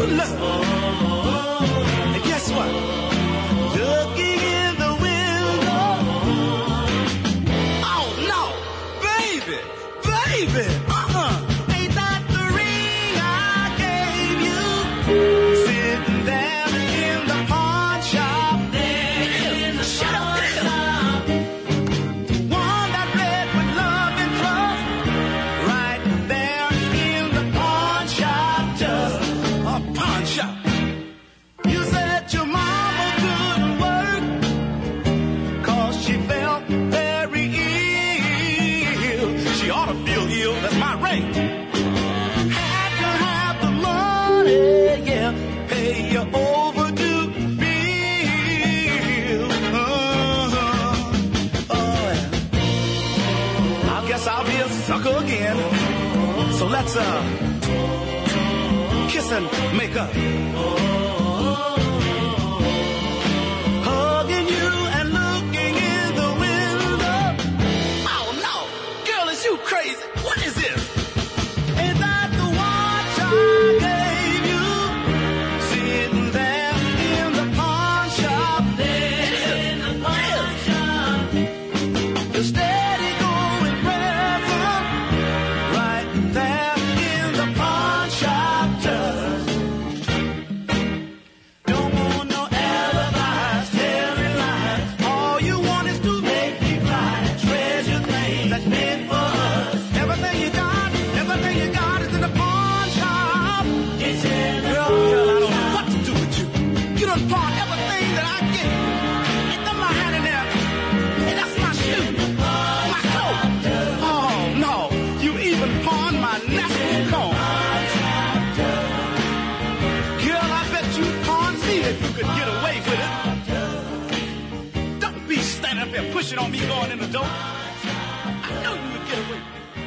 love. And guess what? Looking in the window. Oh no, baby, baby, ain't that the ring I gave you? Sitting there in the pawn shop. Shut up, one that read with love and trust. Right there in the pawn shop, just a pawn shop. You said your mama couldn't work 'cause she felt very ill. She ought to feel ill, that's my ring. Had to have the money, yeah, pay your overdue bill. Oh, yeah. I guess I'll be a sucker again. So let's kiss and make up. Hugging you and looking in the window. Oh no, girl, is you crazy? What is this? Is that the watch I gave you? Sitting there in the pawn shop. It is. The steady going present. Right there in the pawn shop. Just don't want no alibis, telling lies. All you want is to make me cry. Treasure things that's meant for us. Everything you got is in the pawn shop. It's in the girl, I don't know what to do with you. You done pawned everything that I get. Ain't got my hand in there. And that's my shoe, my coat. Oh no, you even pawned my national comb. Girl, I bet you pawned me if you could get away with it. Don't be standing up there pushing on me going in the door. I know you would get away with it.